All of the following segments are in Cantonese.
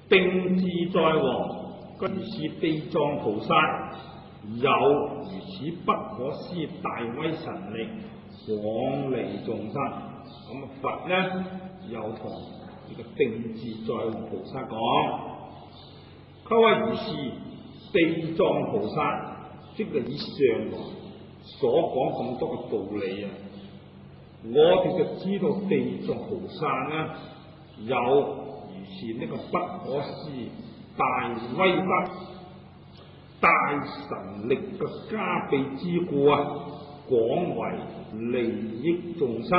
定自在王，如是地藏菩薩有如此不可思議大威神力，廣利眾生。咁佛呢又同呢個定自在王菩薩講，佢話如是地藏菩薩，即係以上來所講咁多嘅道理啊，我哋就知道地藏菩薩呢有如是呢個不可思議大威德、大神力嘅加被之故啊，廣為利益眾生。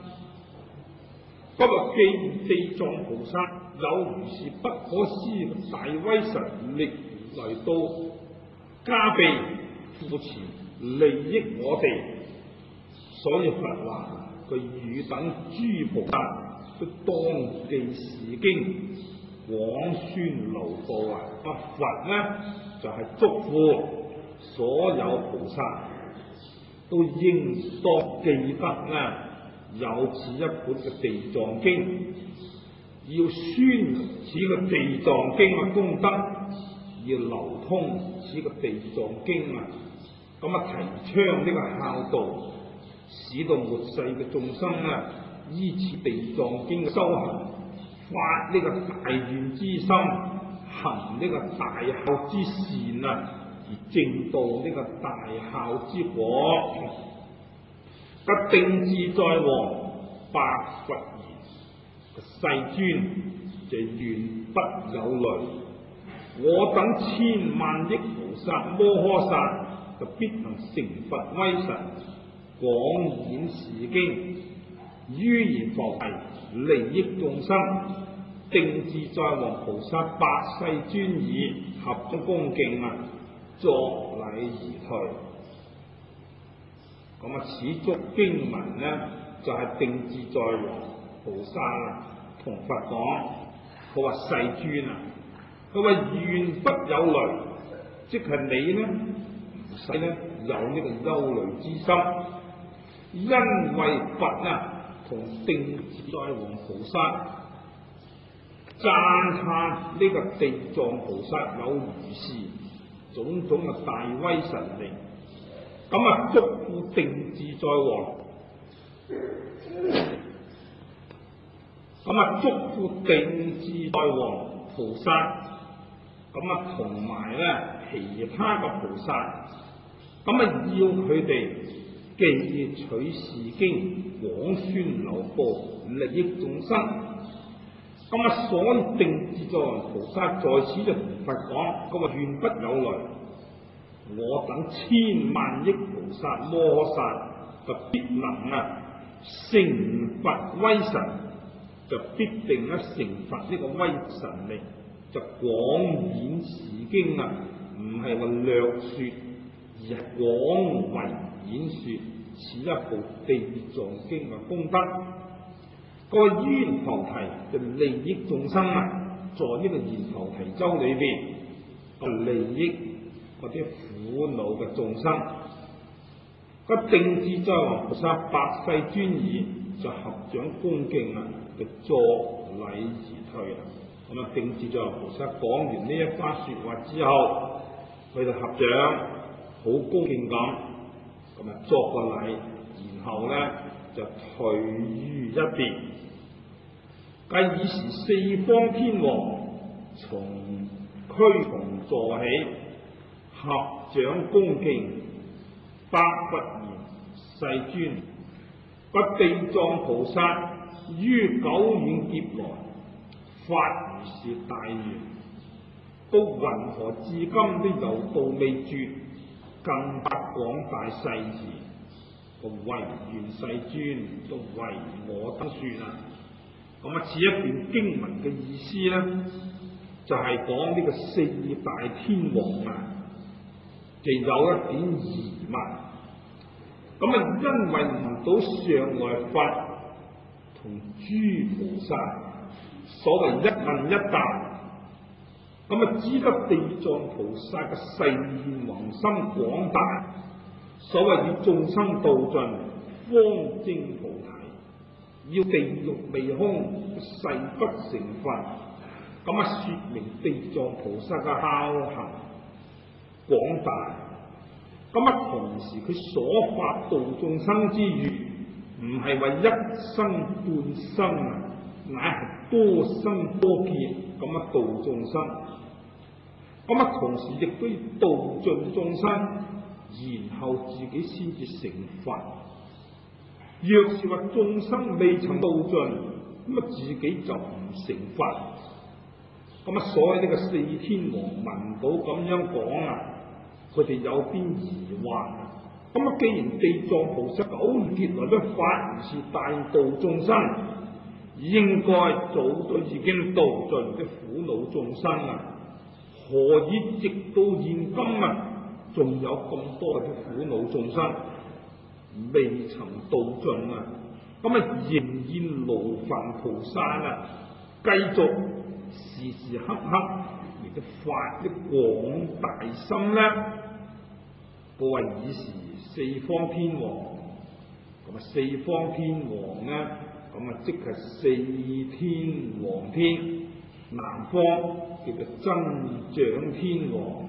不過既然地藏菩薩有如是不可思議嘅大威神力嚟到加被扶持利益我哋，所以佛話佢汝等諸菩薩都當記是經，廣宣流布啊！佛呢就係囑咐所有菩薩都應當記得呢有此一本嘅地藏經，要宣此個地藏經嘅功德，要流通此個地藏經啊！咁啊，提倡呢個孝道，使到末世嘅眾生啊，依此地藏經嘅修行，發呢個大願之心，行呢個大孝之善啊，而證到呢個大孝之果。得定自在王白佛言：世尊，這願不有累，我等千萬億菩薩摩訶薩，就必能成佛威神，廣演是經，於言復提，利益眾生。定自在王菩薩百世尊已，合中恭敬啊，作禮而退。咁啊，此足經文呢，就係、是、定自在王菩薩啊，同佛講，佢話世尊啊，佢話願不有累，即係你呢唔使呢有呢個憂慮之心，因為佛啊同定自在王菩薩讚歎呢個地藏菩薩有如是種種嘅大威神力，咁啊囑咐定自在王，咁啊囑咐定自在王菩薩，咁啊同埋咧其他嘅菩薩，咁啊要佢哋記取是經，廣宣流布，利益眾生。咁啊，所以定自在王菩薩在此就同佛講，佢話願不有累，我等千萬億菩薩摩訶薩就必能啊成佛威神，就必定啊成佛呢個威神力，就廣演是經啊，唔係話略說，而係廣為演說此一部地藏經嘅功德。個閻浮提就利益眾生啊，在呢個閻浮提洲裏邊，就利益嗰啲苦惱嘅眾生。個定自在王菩薩百世尊已，就合掌恭敬啊，就作禮而退啦。咁啊，定自在王菩薩講完呢一番說話之後，佢就合掌，好恭敬咁，咁啊作個禮，然後咧就退於一邊。繼以時四方天王從俱胪座起，合掌恭敬，白佛言：世尊，不地藏菩薩於久遠劫來發如是大願，都云何至今都有道未絕，更不廣大誓詞，個唯願世尊都為我等說啊！咁啊，此一段經文嘅意思咧，就係講呢個四大天王啊，就有一點疑問。咁啊，因為唔到上來佛同諸菩薩所謂一問一答，咁啊，知得地藏菩薩嘅誓願宏深廣大，所謂以眾生度盡，方證菩提。要地獄未空，誓不成佛， 咁說明地藏菩薩嘅孝行廣大。咁同時佢所發度眾生之願，唔係話一生半生乃係多生多劫咁度眾生。同時亦都要度盡眾生，然後自己先至成佛。若是話眾生未曾度盡，自己就唔成佛。所以呢個四天王聞到咁樣講佢哋有邊疑惑。既然地藏菩薩久劫來都發如是大度眾生，應該早都已經度盡啲苦惱眾生何以直到現今仲有咁多嘅苦惱眾生未曾度盡仍然勞煩菩薩繼續時時刻刻嚟到發啲廣大心呢？佢話以時四方天王，四方天王呢，即係四天王天，南方叫做增長天王，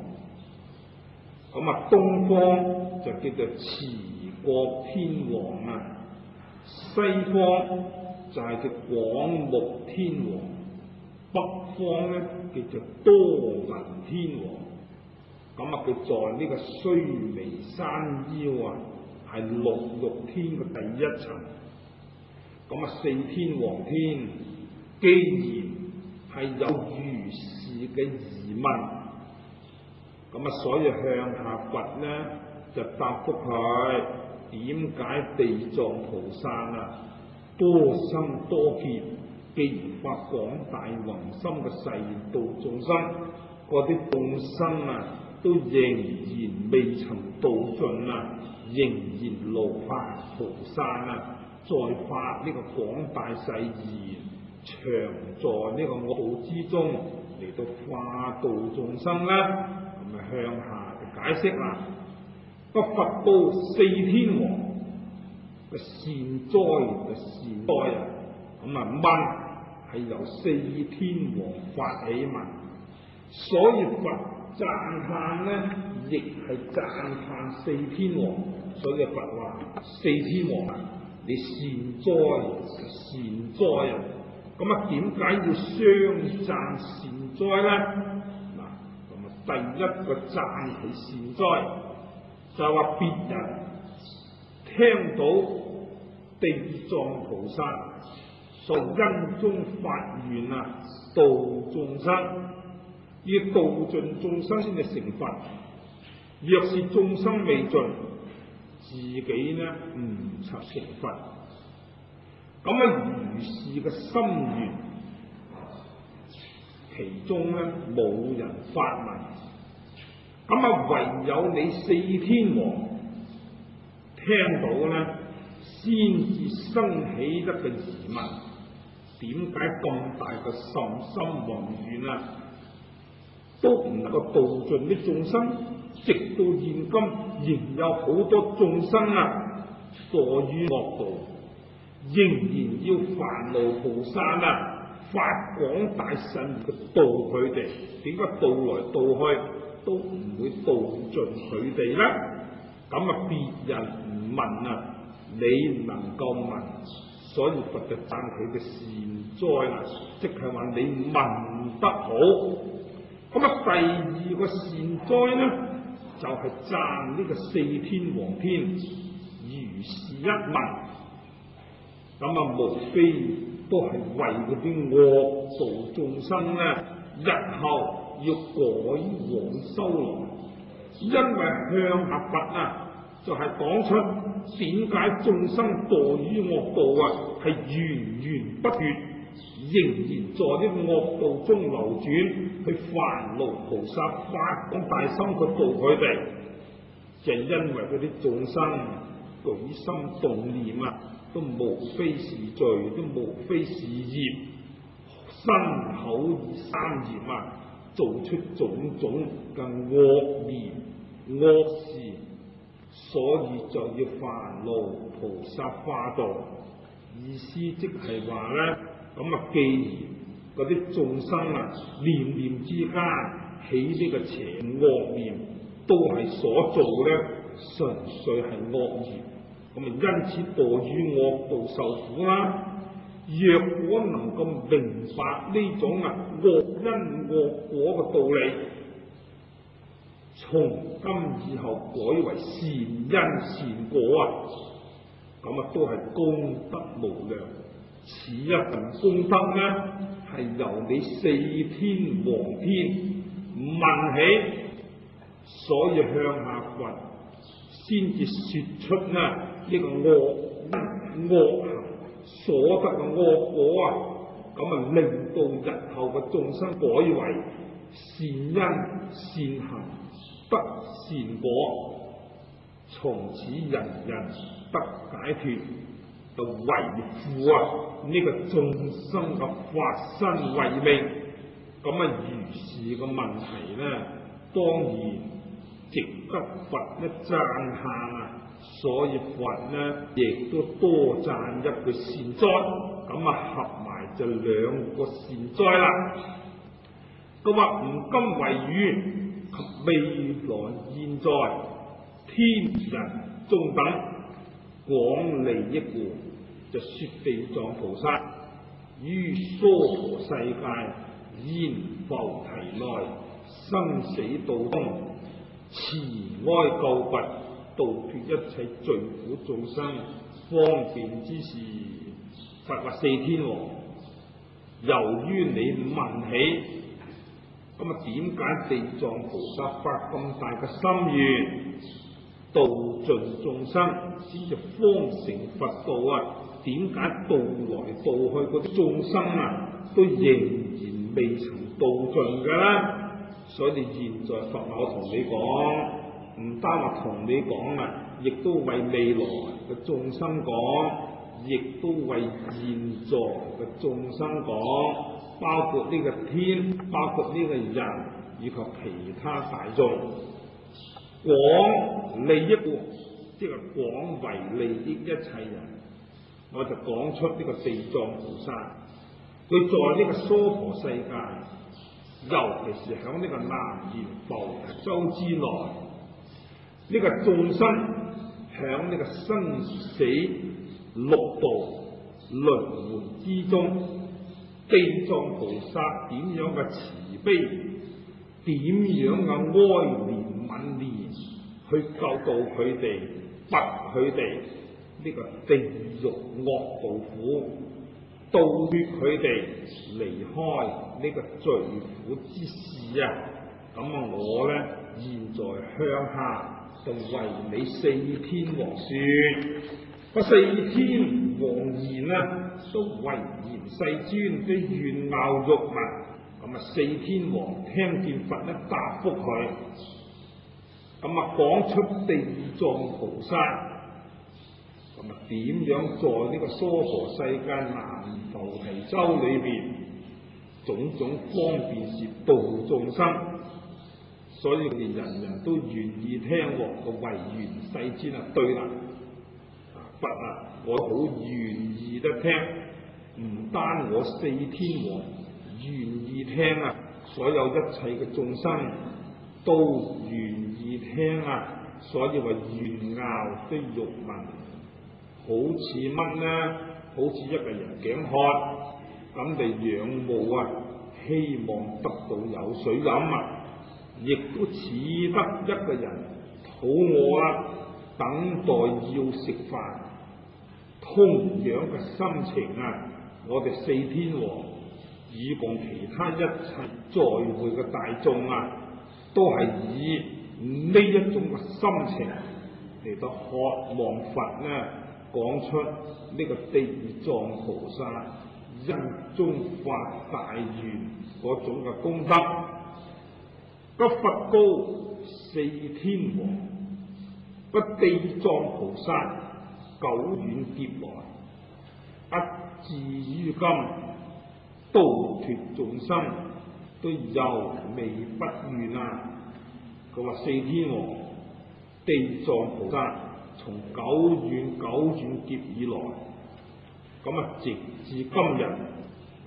東方就叫做持國天王西方就係叫廣目天王，北方呢叫做多聞天王。佢在呢個須彌山腰係六欲天嘅第一層。四天王天既然係有如是嘅疑問，所以向下佛呢就答覆佢，點解地藏菩薩多生多劫，既然發廣大宏深嘅誓願度眾生，嗰啲眾生都仍然未曾度盡仍然勞煩菩薩再發呢個廣大誓言，長在呢個惡道之中嚟到化度眾生向下解釋佛報四天王嘅善哉嘅善哉問係由四天王發起問，所以佛讚歎亦係讚歎四天王。所以佛話四天王你善哉善哉點解要相讚善哉呢？第一個讚係善哉，就係話別人聽到地藏菩薩所因中發願度眾生，要度盡眾生先至成佛。若是眾生未盡，自己呢唔曾成佛。如是嘅心願，其中冇人發問。唯有你四天王聽到先至生起一個疑問：點解咁大嘅甚深宏願都唔能夠度盡啲眾生？直到現今仍有好多眾生墮於惡道，仍然要煩惱菩薩發廣大誓願去度佢哋。點解度來度去都唔會度盡佢哋呢？別人唔問你能夠問，所以佛就讚佢嘅善哉即係話你問得好。第二個善哉呢，就係讚呢個四天王天如是一問。無非都係為嗰啲惡道眾生日後要改往修來。因為向下佛就係講出點解眾生墮於惡道係源源不絕，仍然在呢個惡道中流轉，去煩惱菩薩發廣大心去度佢哋，就係因為嗰啲眾生舉心動念都無非是罪，都無非是業，身口意三業做出種種嘅惡言惡事，所以就要煩惱菩薩化度。意思即係話既然嗰啲眾生啊，念念之間起呢個邪惡念，都係所做咧純粹係惡業，咁啊因此墮於惡道受苦啦。若果能夠明白呢種惡因惡果嘅道理，從今以後改為善因善果啊，咁啊都係功德無量。此一份功德呢，係由你四天王天問起，所以向下掘，先至說出呢個惡因惡行所得嘅惡果啊，咁啊令到日後嘅眾生改為善因善行得善果，從此人人得解脫，就維護呢個眾生嘅法身慧命。咁啊如是嘅問題呢，當然值得佛一讚歎啊！所以佛呢亦都多讚一句善哉，咁啊合埋就兩個善哉啦。佢話吾今為汝及未來現在天人眾等廣利益故，就說地藏菩薩於娑婆世界現浮提內生死道中慈哀救拔，度脱一切罪苦眾生方便之事。佛話四天王，由於你問起，咁啊點解地藏菩薩發咁大嘅心願，度盡眾生先至方成佛道啊？點解度來度去嗰啲眾生啊，都仍然未曾度盡嘅咧？所以現在佛我同你講，唔單話同你講啊，亦都為未來嘅眾生講，亦都為現在嘅眾生講，包括呢個天，包括呢個人以及其他大眾，廣利益故，即係廣為利益一切人。我就講出呢個地藏菩薩，佢在呢個娑婆世界，尤其是喺呢個南閻浮提洲之內，呢個眾生喺呢個生死六道輪迴之中，地藏菩薩點樣嘅慈悲，點樣嘅哀憐憫憐，去救度佢哋，拔佢哋呢個地獄惡道苦，度脱佢哋離開呢個罪苦之事啊！咁啊，我呢現在向下就為你四天王說，個四天王言啊，都唯言世尊嘅願樂欲聞。咁啊，四天王聽見佛一答覆佢，咁啊講出地藏菩薩。咁啊，點樣在呢個娑婆世界南浮提洲裏邊，種種方便是度眾生，所以佢哋人人都願意聽喎。個唯願世尊啊，對啦，佛啊，我好願意得聽，唔單我四天王願意聽啊，所有一切嘅眾生都願意聽啊，所以話願樂的欲聞。好似乜呢？好似一個人頸渴，咁地仰慕啊，希望得到有水飲啊，亦都似得一個人肚餓啦，等待要食飯。同樣嘅心情啊，我哋四天王以共其他一切在會嘅大眾啊，都係以呢一種嘅心情嚟到渴望佛呢，講出呢個地藏菩薩因中發大願嗰種嘅功德。個佛告四天王，個地藏菩薩久遠劫來，至於今度脱眾生，都猶未不願啊！佢話四天王，地藏菩薩從久遠劫以來，咁啊直至今日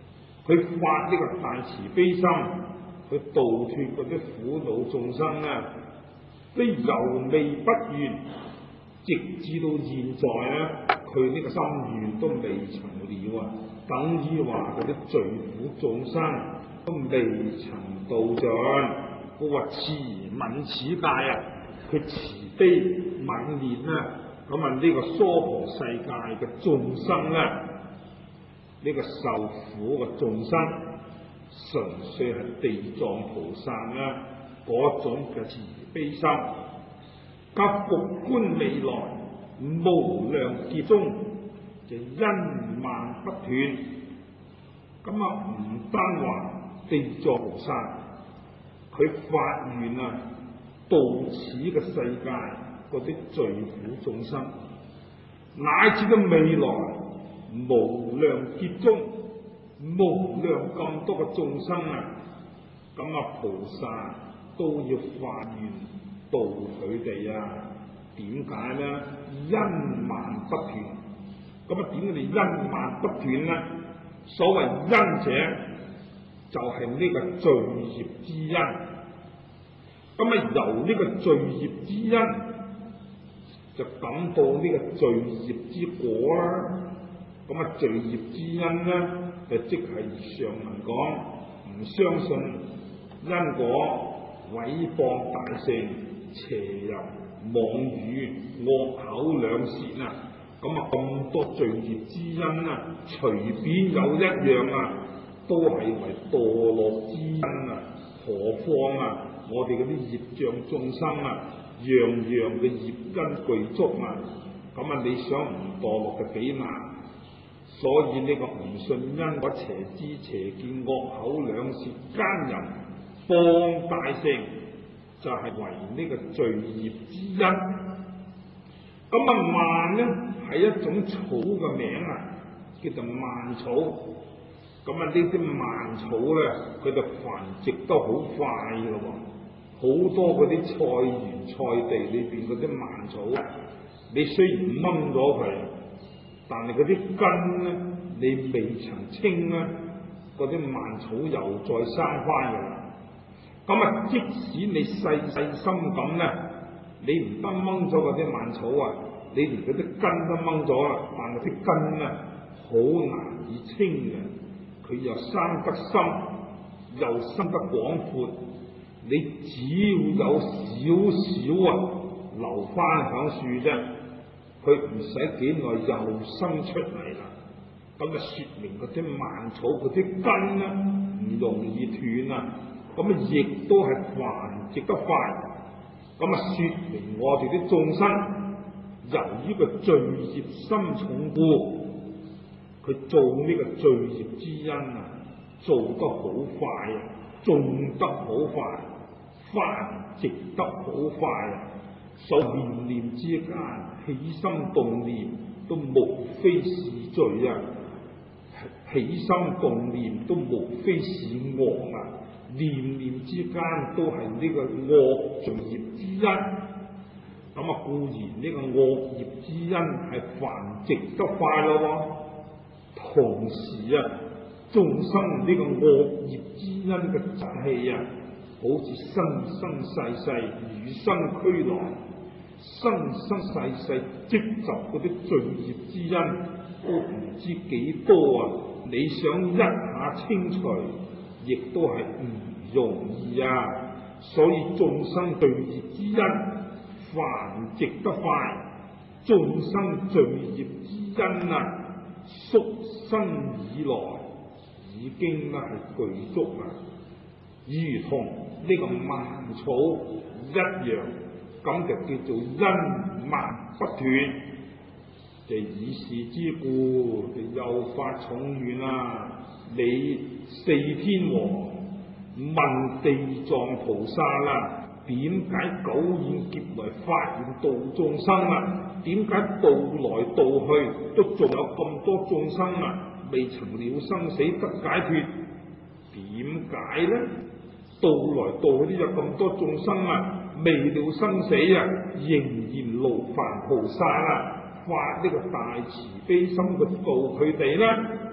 佢發呢個大慈悲心，去度脫嗰啲苦惱眾生啊，都猶未不願，直至到現在咧，佢呢個心願都未曾了啊！等於話嗰啲罪苦眾生都未曾度盡。佢話慈憫此界啊，佢慈悲憫憐啊，咁啊呢個娑婆世界嘅眾生咧，呢個受苦嘅眾生，純粹係地藏菩薩啦嗰種嘅慈悲心，及復觀未來無量劫中就因萬不斷。咁啊唔單話地藏菩薩，佢發願啊度此嘅世界嗰啲罪苦眾生，乃至到未來無量劫中無量咁多嘅眾生啊，咁啊菩薩都要發願度佢哋啊。點解咧？因萬不斷。咁啊點解你因萬不斷咧？所謂因者就係呢個罪業之因。咁啊由呢個罪業之因就感到呢個罪業之果啦。咁啊罪業之因咧，就即係上文講唔相信因果、毀謗大乘、邪淫、妄語、惡口兩舌啊！咁啊咁多罪業之因啊，隨便有一樣啊，都係為墮落之因啊！何況啊，我哋嗰啲業障眾生啊，樣樣嘅業因具足啊！咁啊，你想唔墮落嘅幾難？所以呢個唔信因果、邪知邪見、惡口兩舌、奸淫、放大乘，就係為呢個罪業之因。咁啊蔓咧係一種草嘅名啊，叫做蔓草。咁啊呢啲蔓草咧，佢就繁殖得好快嘅喎。好多嗰啲菜園菜地裏邊嗰啲蔓草啊，你雖然掹咗佢，但係嗰啲根咧，你未曾清咧，嗰啲蔓草又再生翻嘅啦。咁啊，即使你細心咁咧，你唔得掹咗嗰啲蔓草啊，你連嗰啲根都掹咗啦，但係啲根咧好難以清嘅，佢又生得深，又生得廣闊，你只要有少少啊留翻響樹啫，佢唔使幾耐又生出嚟啦。咁就說明嗰啲蔓草嗰啲根咧唔容易斷啊。咁啊，亦都係繁殖得快。咁啊，說明我哋啲眾生由於個罪業深重故，佢做呢個罪業之因啊，做得好快啊，種得好快，繁殖得好快啊。所以念念之間起心動念都無非是罪啊，起心動念都無非是惡啊。念念之間都係呢個惡罪業之因，咁啊固然呢個惡業之因係繁殖得快咯，同時啊眾生呢個惡業之因嘅習氣啊，好似生生世世與生俱來，生生世世積集嗰啲罪業之因都唔知幾多啊！你想一下清除，亦都係唔容易啊！所以眾生罪業之因繁殖得快，眾生罪業之因啊，宿生以來已經係具足啊，如同呢個蔓草一樣，咁就叫做因蔓不斷。就以是之故，就又發重願啊！你四天王問地藏菩薩啦，點解久遠劫來發願度眾生啊？點解度來度去都仲有咁多眾生啊，未曾了生死得解脫？點解呢？度來度去都有咁多眾生啊，未了生死啊，仍然勞煩菩薩啊，發呢個大慈悲心去度佢哋啦。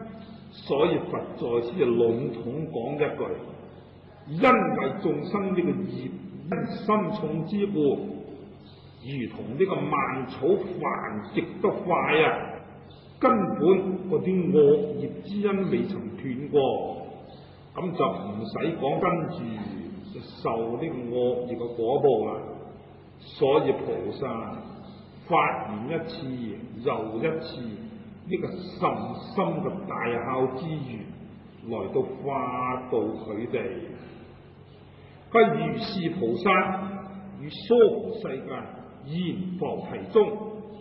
所以佛在此就籠統講一句：因為眾生呢個業因深重之故，如同呢個蔓草繁殖得快啊，根本嗰啲惡業之因未曾斷過，咁就唔使講跟住就受呢個惡業嘅果報啦。所以菩薩發現一次又一次呢個甚深嘅大孝之願，來到化度佢哋。不如是菩薩於娑婆世界現菩提中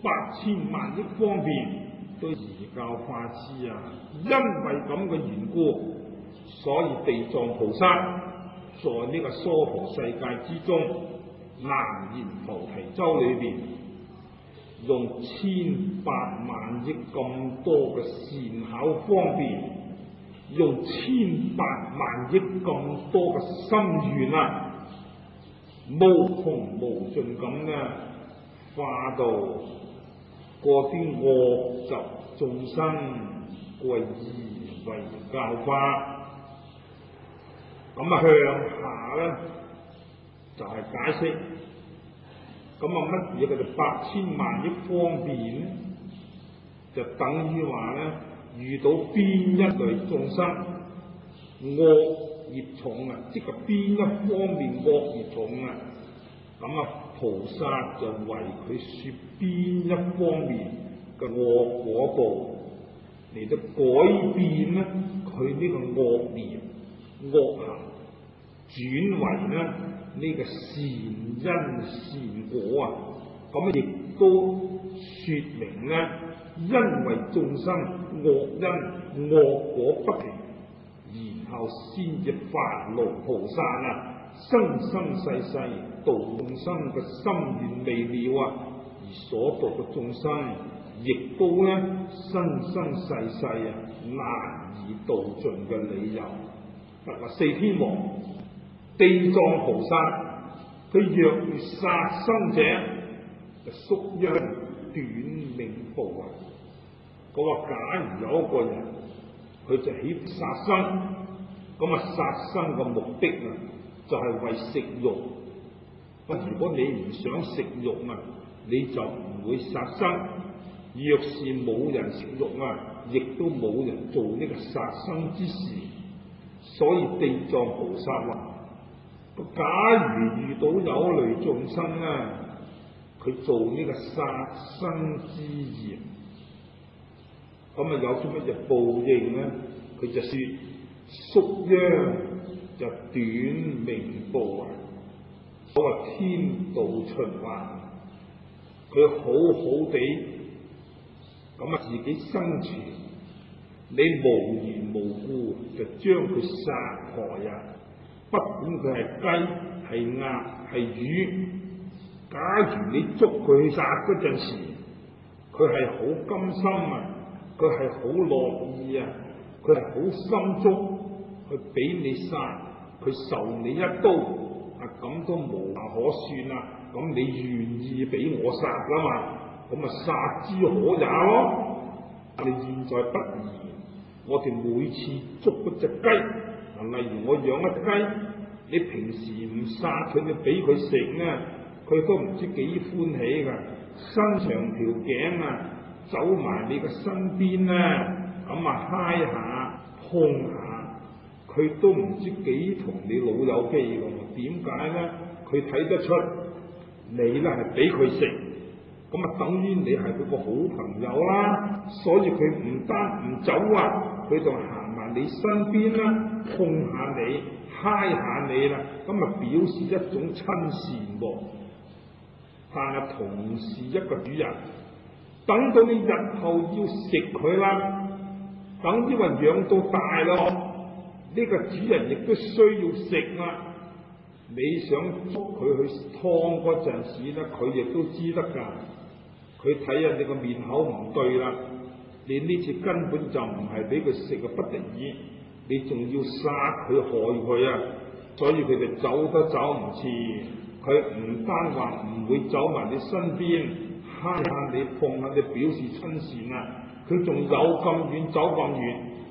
8000萬億方便，都移教化之啊！因為咁嘅緣故，所以地藏菩薩在呢個娑婆世界之中，南閻浮提洲裏邊，用1800萬億咁多嘅善巧方便，用1800萬億咁多嘅心願啊，無窮無盡咁呢，化到嗰啲惡習眾生歸依為教化。咁向下咧就係解釋，咁乜嘢叫做8000萬億方便咧？就等於話咧，遇到邊一類眾生惡業重啊，即係邊一方面惡業重啊，咁菩薩就為佢說邊一方面嘅惡果報嚟到改變咧佢呢個惡念惡行，轉為咧呢個善因善果啊，咁亦都說明咧，因為眾生惡因惡果不停，然後先至發露菩薩啊，生生世世度眾生嘅心願未了啊，而所度嘅眾生亦都咧生生世世啊難以度盡嘅理由。四天王地藏菩薩，佢若要殺生者，就宿殃短命報啊！嗰個假如有一個人，佢就起殺生，咁殺生嘅目的啊，就係為食肉。如果你唔想食肉啊，你就唔會殺生。若是冇人食肉啊，亦都冇人做呢個殺生之事。所以地藏菩薩話：假如遇到有類眾生啊，佢做呢個殺生之業，咁有啲乜嘢報應咧？佢就說宿殃就短命報啊！所謂天道循環，佢好好地咁自己生存，你無緣無故就將佢殺害啊！不管佢係雞、係鴨、係魚，假如你捉佢去殺嗰陣時，佢係好甘心啊，佢係好樂意啊，佢係好心足去俾你殺，佢受你一刀啊，咁都無話可算啊！咁你願意俾我殺啦嘛？咁殺之可也咯。你現在不然，我哋每次捉嗰隻雞，例如我養一雞，你平時唔殺佢，你俾佢食咧，佢都唔知幾歡喜噶，伸長條頸啊，走埋你嘅身邊咧，咁揩下碰下，佢都唔知幾同你老友機噶。點解咧？佢睇得出你咧係俾佢食，咁等於你係佢個好朋友啦。所以佢唔單唔走啊，佢仲行埋你身邊啦，碰下你，揩下你啦，咁表示一種親善喎。但係同是一個主人，等到你日後要食佢啦，等於話養到大咯，呢個主人亦都需要食啦。你想捉佢去劏嗰陣時咧，佢亦都知得㗎。佢睇下你個面口唔對啦，你呢次根本就唔係俾佢食嘅不得已，你仲要殺佢害佢啊！所以佢哋走都走唔切。佢唔單話唔會走埋你身邊，揩下你碰下你表示親善啊！佢仲有咁遠走咁遠，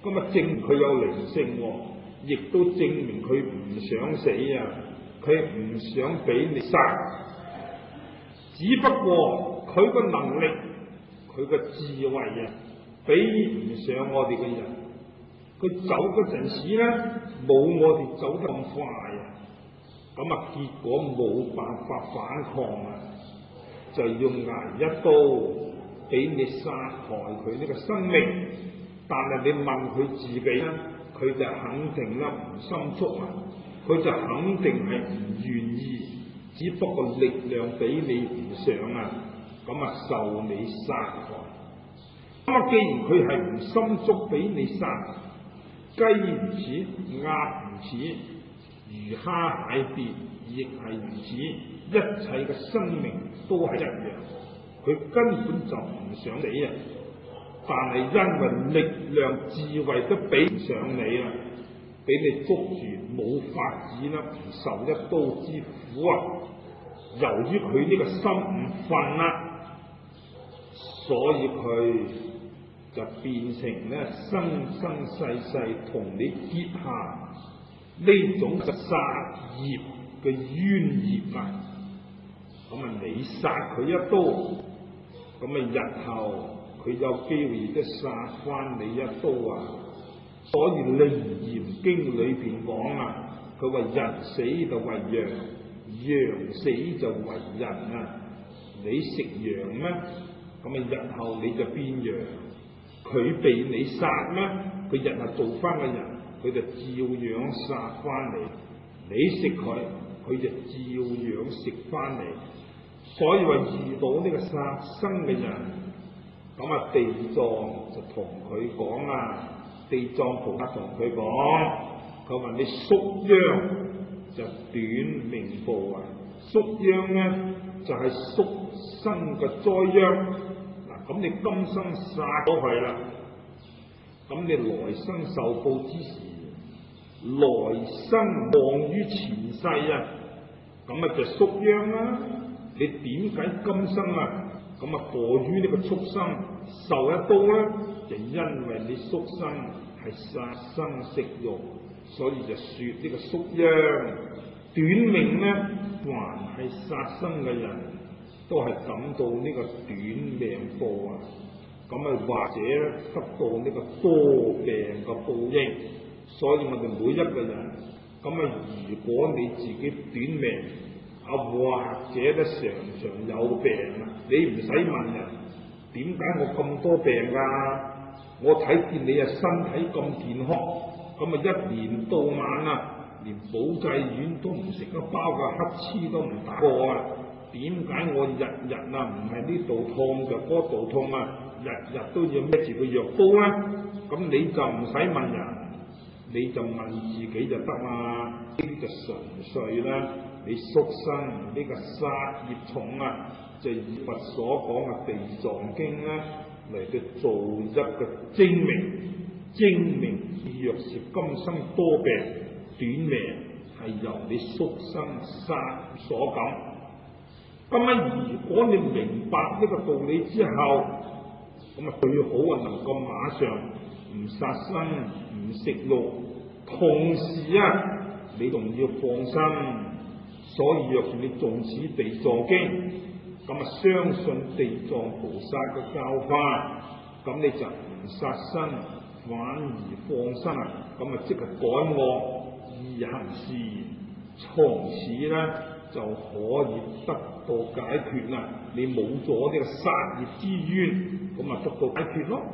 咁啊證佢有靈性喎，亦都證明佢唔想死啊，佢唔想俾你殺，只不過佢個能力、佢個智慧啊，比唔上我哋嘅人。佢走嗰陣時咧，冇我哋走得咁快啊，咁啊結果冇辦法反抗啊，就要捱一刀俾你殺害佢呢個生命。但係你問佢自己咧，佢就肯定啦唔心足啊，佢就肯定係唔願意，只不過力量比你唔上啊，咁啊受你殺害。咁啊既然佢係唔心足俾你殺，雞如此，鴨如此，魚蝦蟹別亦係如此，一切嘅生命都係一樣，佢根本就唔想死啊！但係因為力量、智慧都比唔上你啊，俾你捉住冇法子啦，唔受一刀之苦啊！由於佢呢個心唔忿啦，所以佢就變成咧生生世世同你結下呢種嘅殺業嘅冤孽啊！咁啊，你殺佢一刀，咁啊日後佢有機會都殺翻你一刀啊！所以《楞嚴經》裏邊講啊，佢話人死就為羊，羊死就為人啊！你食羊咩？咁啊日後你就變羊。佢被你殺咩？佢日後做翻個人，佢就照樣殺翻嚟。你食佢，佢就照樣食翻嚟。所以話遇到呢個殺生嘅人，咁啊地藏就同佢講啊，地藏菩薩同佢講，佢話你宿殃就短命報啊，宿殃咧就係宿生嘅災殃。咁你今生殺咗佢啦，咁你來生受報之時，來生亡於前世啊，咁啊就宿殃啦。你點解今生啊咁啊墮於呢個畜生受一刀咧？就因為你畜生係殺生食肉，所以就說呢個宿殃。短命咧，還係殺生嘅人，都係感到呢個短命報啊，咁啊或者得到呢個多病嘅報應。所以我哋每一個人，咁啊如果你自己短命啊，或者咧常常有病啊，你唔使問人點解我咁多病㗎？我睇見你啊身體咁健康，咁啊一年到晚啊連保濟丸都唔食一包嘅，乞嗤都唔打過啊！點解我日日啊唔係呢度痛就嗰度痛啊？日日都要孭住個藥煲咧？咁你就唔使問人，你就問自己就得啦。呢啲就純粹啦，你宿生呢個殺業重啊，就以佛所講嘅《地藏經》咧嚟到做一個證明若是今生多病短命，係由你宿生殺所感。咁啊！如果你明白呢個道理之後，咁啊最好啊能夠馬上唔殺生、唔食肉，同時啊你仲要放生。所以若是你重視《地藏經》，咁啊相信地藏菩薩嘅教法，咁你就唔殺生，反而放生啊！咁啊即係改惡而行善，從此咧就可以得到解決啦！你冇咗呢個殺業之冤，咁啊得到解決咯。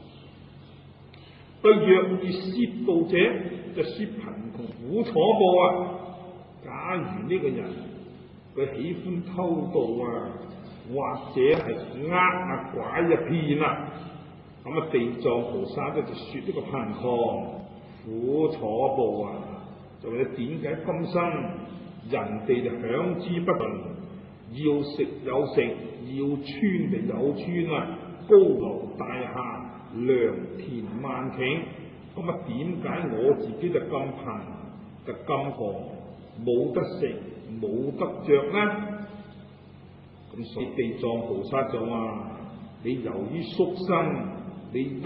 對若遇竊盜者，就說貧窮苦楚報啊！假如呢個人佢喜歡偷盜啊，或者係呃拐騙啊，咁啊地藏菩薩咧就說呢個貧窮苦楚報啊，就話你點解今生人哋就享之不盡？要食有食，要穿就有穿啊！高樓大廈，良田萬頃，咁啊點解我自己就咁貧，就咁窮，冇得食，冇得着呢？咁所以地藏菩薩就話：你由於宿生，你一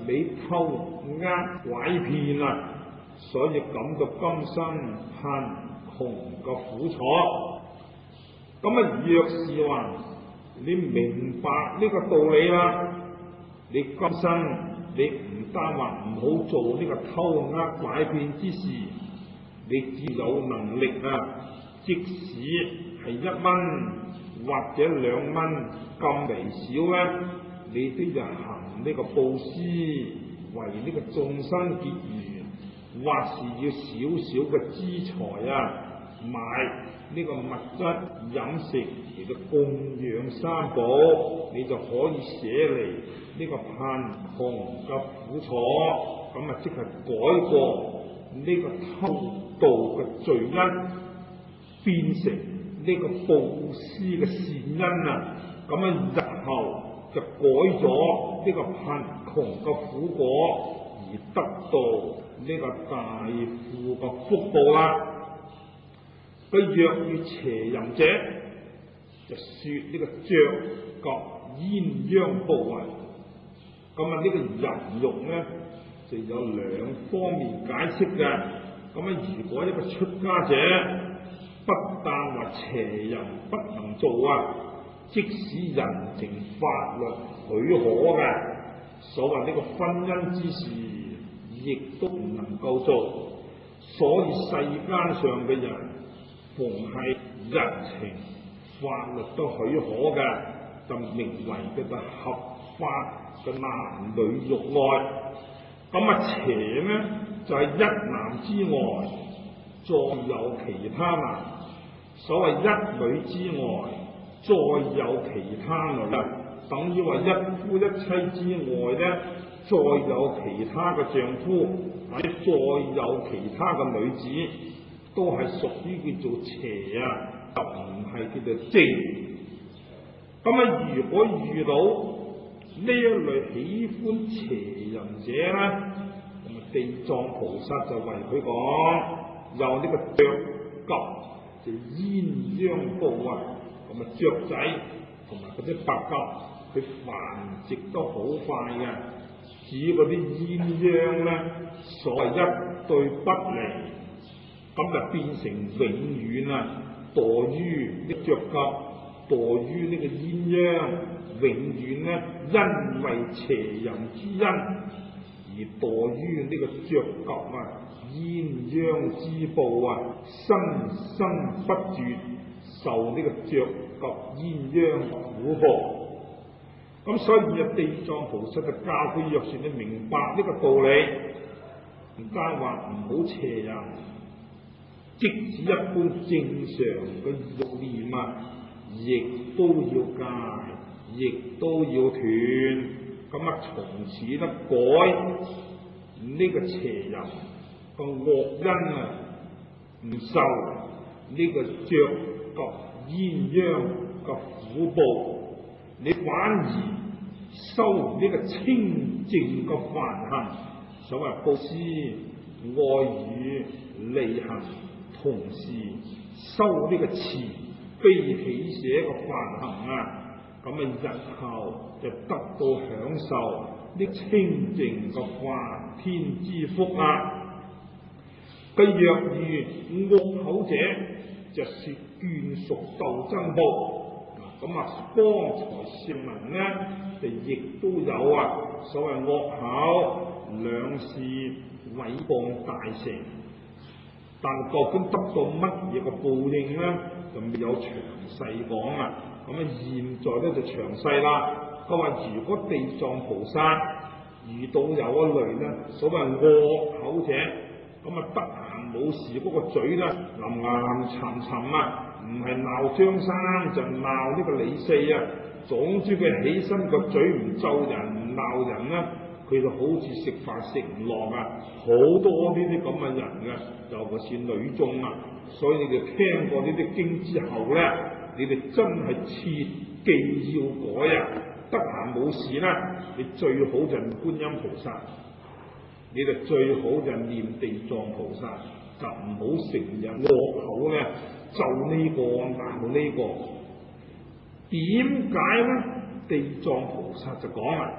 俾偷呃拐騙啊，所以感到今生貧窮嘅苦楚。咁啊，若是話你明白呢個道理啦，你今生你唔單話唔好做呢個偷呃拐騙之事，你只有能力啊，即使係1蚊或者2蚊咁微小咧，你都要行呢個布施，為呢個眾生結緣，或是要少少嘅資財啊，買呢個物質飲食嚟到供養三寶，你就可以捨離呢個貧窮嘅苦楚，咁啊即係改過呢個偷盜嘅罪因，變成呢個布施嘅善因啊！咁啊日後就改咗呢個貧窮嘅苦果，而得到呢個大富嘅福報啦。佢若遇邪淫者，就說呢個雀鴿鴛鴦報為。咁啊呢個淫欲咧就有2方面解釋嘅。咁啊如果一個出家者不但話邪淫不能做啊，即使人情法律許可嘅，所謂呢個婚姻之事，亦都唔能夠做。所以世間上嘅人，逢係人情法律都許可嘅，就名為嘅就合法嘅男女欲愛。咁啊邪呢，就係一男之外再有其他男，所謂一女之外再有其他女，等於話一夫一妻之外呢，再有其他嘅丈夫，或者再有其他嘅女子，都係屬於叫做邪啊，就唔係叫做正。咁啊，如果遇到呢一類喜歡邪淫者咧，咁啊地藏菩薩就為佢講，有呢個雀鴿就鴛鴦報啊，咁啊雀仔同埋嗰啲白鴿，佢繁殖得好快嘅，至於嗰啲鴛鴦咧，所謂一對不離，咁就變成永遠啊墮於呢雀鴿，墮於呢個鴛鴦，永遠咧因為邪淫之因而墮於呢個雀鴿啊鴛鴦之報啊，生生不絕，受呢個雀鴿鴛鴦苦報。咁所以啊，地藏菩薩就教佢，若是你明白呢個道理，唔單話唔好邪淫，即使一般正常嘅慾念啊，亦都要戒，亦都要斷。咁啊，從此咧改呢個邪淫個惡因啊，唔受呢個雀鴿鴛鴦嘅苦報，你反而修呢個清淨嘅梵行，所謂布施、愛語、利行，同時修呢個慈悲喜捨嘅梵行啊，咁啊日後就得到享受呢清淨嘅梵天之福啊！佢若遇惡口者，就說眷屬鬥爭報。咁啊，剛才說文咧，就亦都有啊，所謂惡口、兩事、毀謗大乘。但究竟得到乜嘢嘅報應咧，就未有詳細講啊。咁啊，現在咧就詳細啦。佢話如果地藏菩薩遇到有一類咧，所謂惡口者，咁啊得閒冇事嗰個嘴咧吟吟沉沉啊，唔係鬧張生就鬧呢個李四啊。總之佢起身個嘴唔咒人唔鬧人啦，佢就好似食飯食唔落啊。好多呢啲咁嘅人嘅，尤其是女眾啊。所以你哋聽過呢啲經之後咧，你哋真係切記要改啊！得閒冇事啦，你最好就係觀音菩薩，你哋最好就係念地藏菩薩，就唔好成日惡口咧就呢個鬧呢個。點解咧？地藏菩薩就講啦，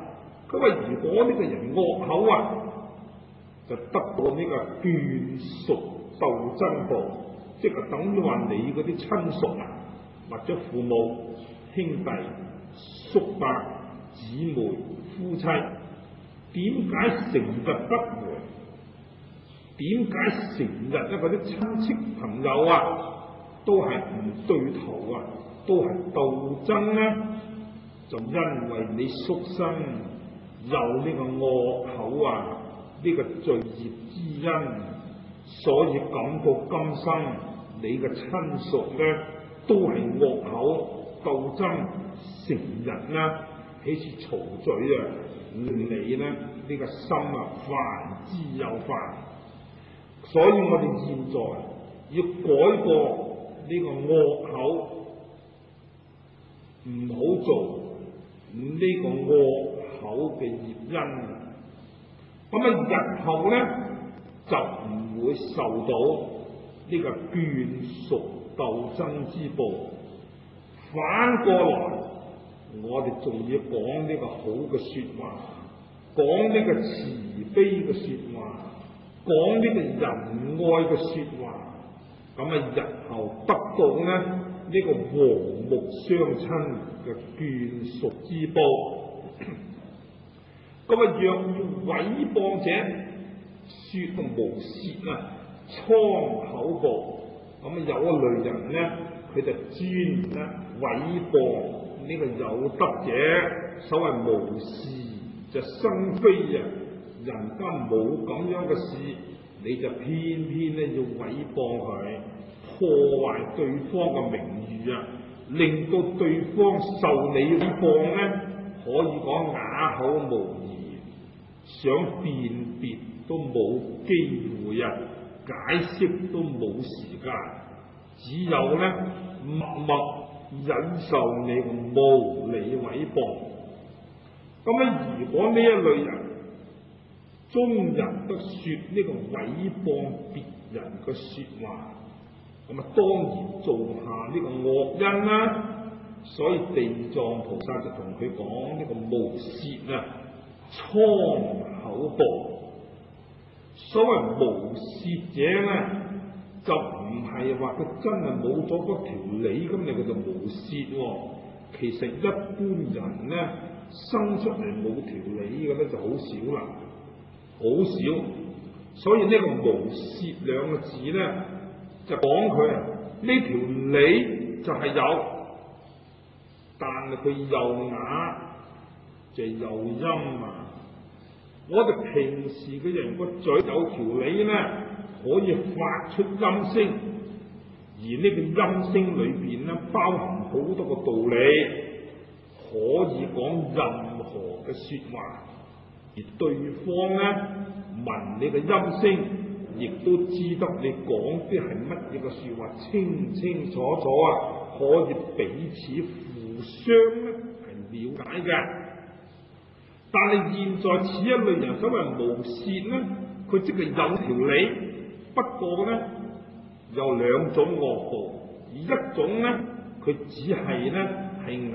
佢話如果呢個人惡口啊，就得到呢個眷屬鬥爭報，即係等於話你嗰啲親屬啊，或者父母、兄弟、叔伯、姊妹、夫妻，點解成日不和？點解成日咧嗰啲親戚朋友啊，都係唔對頭啊，都係鬥爭呢？就因為你宿生有呢個惡口啊，呢個罪孽之因，所以感到今生你嘅親屬咧都係惡口鬥爭，成日呢起似嘈嘴啊，令你呢個心啊煩之又煩。所以我哋現在要改過呢個惡口，唔好做呢個惡口嘅業因，咁啊日後咧就唔會受到呢個眷屬鬥爭之報。反過來，我哋仲要講呢個好嘅說話，講呢個慈悲嘅說話，講呢個仁愛嘅說話，咁啊日後得到咧呢個和睦相親嘅眷屬之報。咁啊，若要毀謗者，說無舌啊，瘡口暴。咁啊，有一類人咧，佢就專咧毀謗呢個有德者，所謂無事就生非啊！人家冇咁樣嘅事，你就偏偏咧要毀謗佢，破壞對方嘅名譽啊，令到對方受你毀謗咧，可以講啞口無言。想辨別都冇機會啊，解釋都冇時間，只有咧默默忍受你無理毀謗。咁咧，如果呢一類人終日都說呢個毀謗別人嘅說話，咁啊當然做下呢個惡因啦。所以地藏菩薩就同佢講呢個無舌啊，瘡口暴。所謂無舌者咧，就唔係話佢真係冇咗嗰條理咁，你佢就無舌。其實一般人咧生出嚟冇條理嘅咧就好少啦，好少。所以呢個無舌兩個字咧，就講佢呢條理就係有，但係佢又啞就又陰啊！我哋平時嘅人個嘴有條理咧，可以發出音聲，而呢個音聲裏邊咧包含好多個道理，可以講任何嘅說話，而對方咧聞你嘅音聲，亦都知得你講啲係乜嘢嘅說話，清清楚楚啊，可以彼此互相咧係了解嘅。但係現在此一類人所謂無舌咧，佢即係有條理，不過咧有兩種惡報，而一種咧佢只係咧係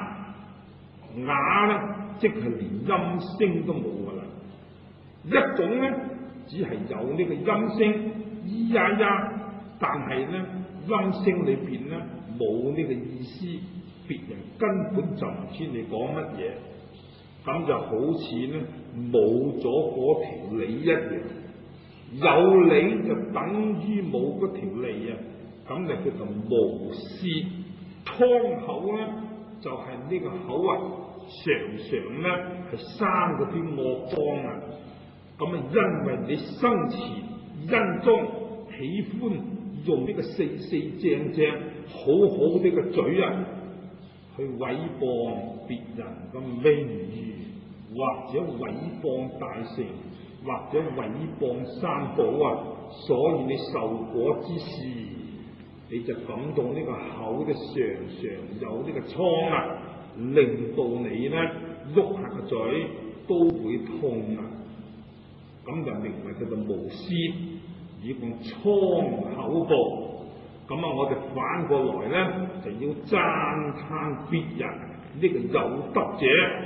啞咧，即係連音聲都冇噶啦；一種咧只係有呢個音聲咿呀呀，但係咧音聲裏邊咧冇呢個意思，別人根本就唔知你講乜嘢。咁就好似咧冇咗嗰條理一樣，有理就等於冇嗰條理啊！咁就叫做無舌。瘡口咧就係呢個口啊，常常咧係生嗰啲惡瘡啊！咁啊，因為你生前因中喜歡用呢個四正正好好呢個嘴啊，去毀謗別人嘅名譽，或者毀謗大乘，或者毀謗三寶啊，所以你受果之時，你就感到呢個口嘅常常有呢個瘡啊，令到你咧喐下個嘴都會痛啊，咁就名為叫做無舌，以共瘡口暴。咁啊，我哋反過來咧，就要讚歎別人呢個有德者，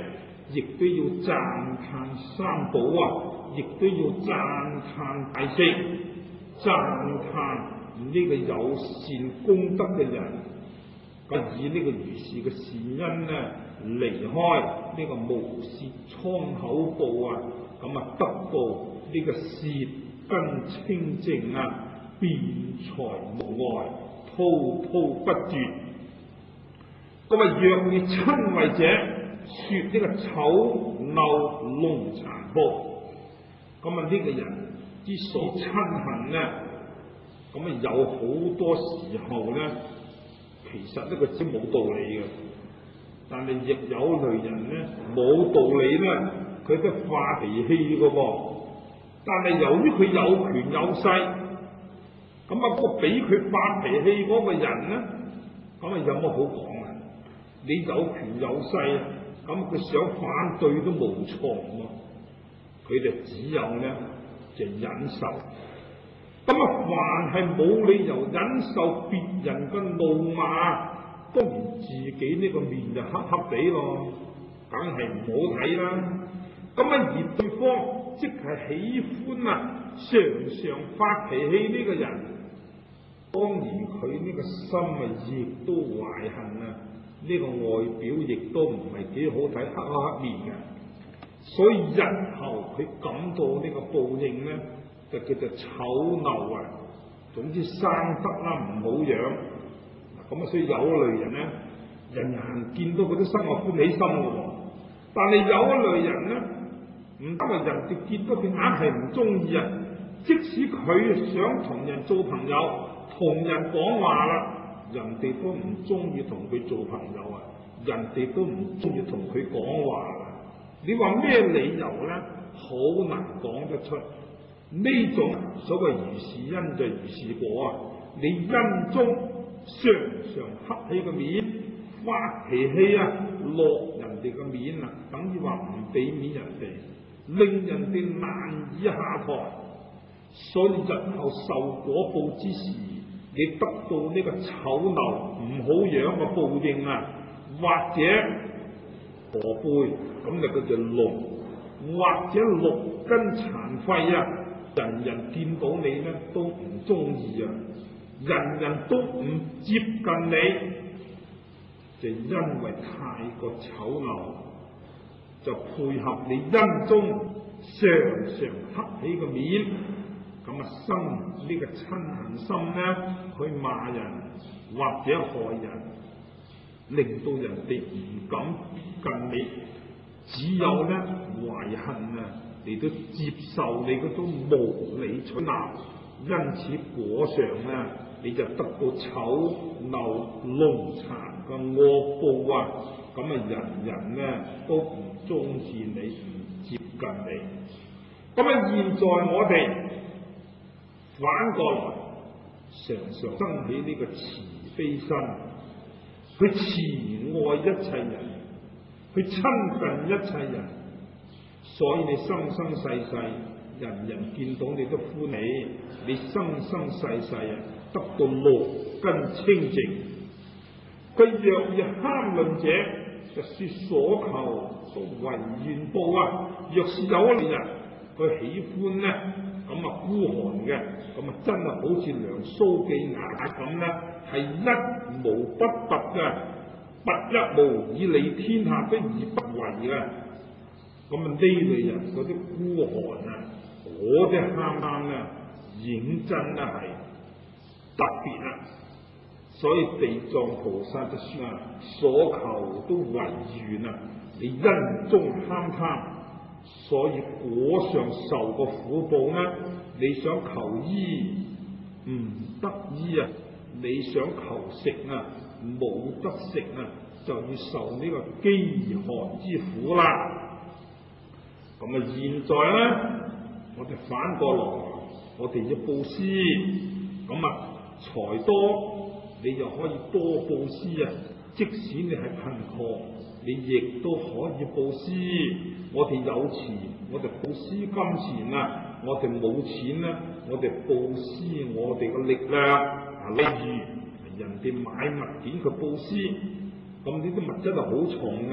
亦都要讚歎三寶啊，亦都要讚歎大聖，讚歎呢個有善功德嘅人，以呢個如是嘅善因呢，離開呢個無舌瘡口部啊，咁啊得到呢個舌根清淨啊，辯才無礙，滔滔不絕。咁啊，若以瞋恚者說呢個醜陋龍殘暴，咁啊呢個人之所以瞋恨呢，咁啊有好多時候呢，其實呢個只冇道理嘅，但係亦有類人呢，冇道理呢，佢都發脾氣嘅噃。但係由於佢有權有勢，咁啊個俾佢發脾氣嗰個人呢，咁啊有乜好講啊？你有權有勢，咁佢想反對都無從喎，佢哋只有呢就忍受。咁啊，凡係冇理由忍受別人嘅怒罵，當然自己呢個面就黑黑地咯，梗係唔好睇啦。咁啊，而對方即係喜歡啊，常常發脾氣呢個人，當然佢呢個心啊亦都懷恨啊，呢個外表亦都唔係幾好睇，黑黑面嘅。所以日後佢感到呢個報應呢，就叫做醜陋啊，總之生得啦唔好樣。咁啊，所以有一類人呢，人人見到佢都生個歡喜心嘅喎。但係有一類人呢，唔得啊，人哋見到佢硬係唔中意啊。即使佢想同人做朋友，同人講話啦，人哋都唔中意同佢做朋友啊，人哋都唔中意同佢講話啦。你話咩理由呢？好難講得出。呢種所謂如是因就如是果啊！你因中常常黑起個面，發脾氣啊，落人哋個面啊，等於話唔俾面人哋，令人哋難以下台。所以日後受果報之時，你得到呢個醜陋唔好樣嘅報應啊，或者駝背，咁就叫做聾，或者六根殘廢啊。人人見到你呢都唔中意啊，人人都唔接近你，就因為太過醜陋，就配合你因中常常黑起個面，咁啊生呢個嗔恨心呢，去罵人或者害人，令到人哋唔敢近你，只有呢懷恨啊，你都接受你嗰種無理取鬧，因此果上呢，你就得到醜陋龍殘嘅惡報啊！咁啊，人人呢都唔中意你，唔接近你。咁啊，現在我哋反過來，常常生起呢個慈悲心，去慈愛一切人，去親近一切人。所以你生生世世，人人見到你都歡喜，你生生世世啊得到六根清淨。佢若以慳論者，就說所求都為願報啊！若是有一類人，佢喜歡呢，咁啊孤寒嘅，咁啊真係好似梁蘇記雅咁呢，係一毛不拔嘅，拔一毛以利天下都而不為嘅。咁啊呢類人嗰啲孤寒啊，嗰啲慳慳啊，認真啊係特別啊！所以地藏菩薩就說啊，所求都為願啊！你因中慳貪，所以果上受個苦報呢？你想求醫唔得醫啊，你想求食啊冇得食啊，就要受呢個飢寒之苦啦。咁啊，現在咧，我哋反過來，我哋要布施，咁啊，財多，你就可以多布施啊。即使你係貧窮，你亦都可以布施。我哋有錢，我哋布施金錢啊；我哋冇錢咧，我哋布施我哋嘅力量啊。例如人哋買物件佢布施，咁呢啲物質係好重嘅。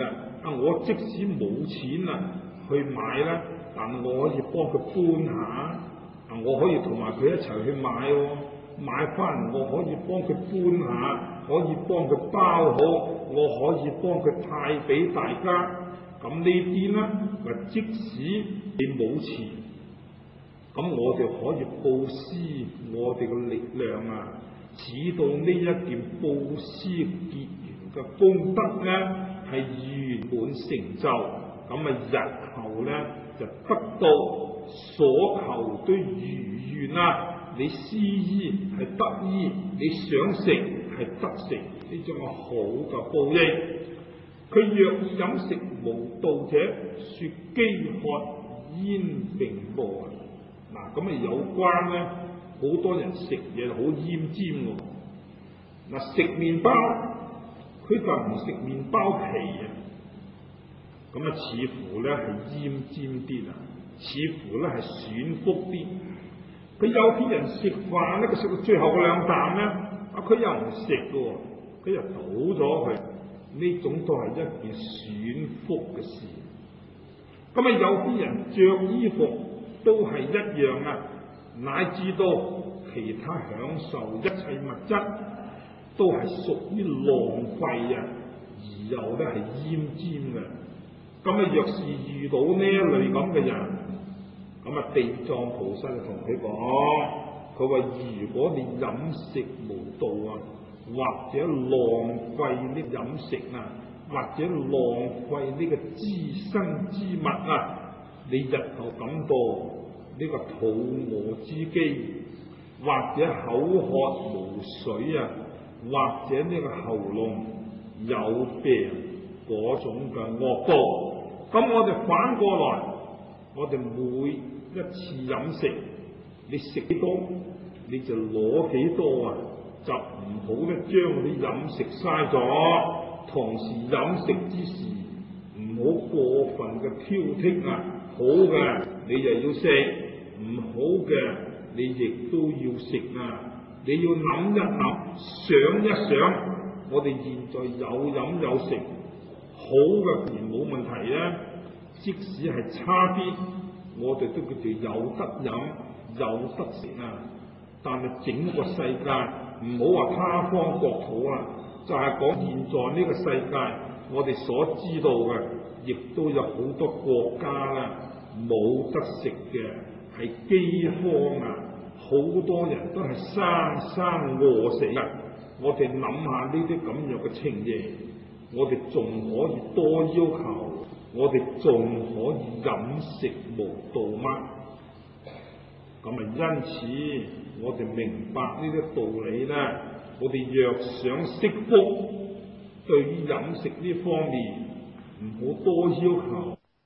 我即使冇錢去買啦，但我可以幫佢搬下，我可以同埋佢一齊去買喎，買翻我可以幫佢搬下，可以幫佢包好，我可以幫佢派俾大家。咁呢啲咧，即使你冇錢，咁我哋可以布施我哋嘅力量使到呢一件布施結緣嘅功德咧係圓滿成就，咁日後咧就得到所求都如願你施衣係得衣，你想食係得食，呢種好嘅報應。佢若飲食無道者，說飢渴焉並餓咁有關咧，好多人食嘢好奄尖喎。食麵包，佢就唔食麵包皮似乎咧係奄尖啲似乎咧係損福啲。佢有啲人食飯咧，佢食到最後嗰兩啖咧，佢又唔食嘅喎，佢又倒咗佢。呢種都係一件損福嘅事。有啲人着衣服都係一樣乃至到其他享受一切物質都係屬於浪費而又咧係奄尖嘅。若是遇到呢一類咁嘅人，地藏菩薩就同佢講，佢話如果你飲食無道或者浪費呢飲食或者浪費呢個資生之物你日後感到呢個肚餓之饑，或者口渴無水或者呢個喉嚨有病嗰種嘅惡報，咁我哋反過來，我哋每一次飲食，你食幾多你就攞幾多就唔好咧將啲飲食嘥咗，同時飲食之時唔好過分嘅挑剔好嘅你又要食，唔好嘅你亦都要食你要諗一諗，想一想，我哋現在有飲有食，好嘅自然冇問題即使係差啲，我哋都叫做有得飲有得食但係整個世界唔好話他方國土就係講現在呢個世界，我哋所知道嘅，亦都有好多國家冇得食嘅，係饑荒好多人都係生餓死我哋諗下呢啲咁樣嘅情形，我哋仲可以多要求，我哋仲可以飲食無道嗎？因此我哋明白呢啲道理我哋若想惜福，對於飲食呢方面唔好多要求。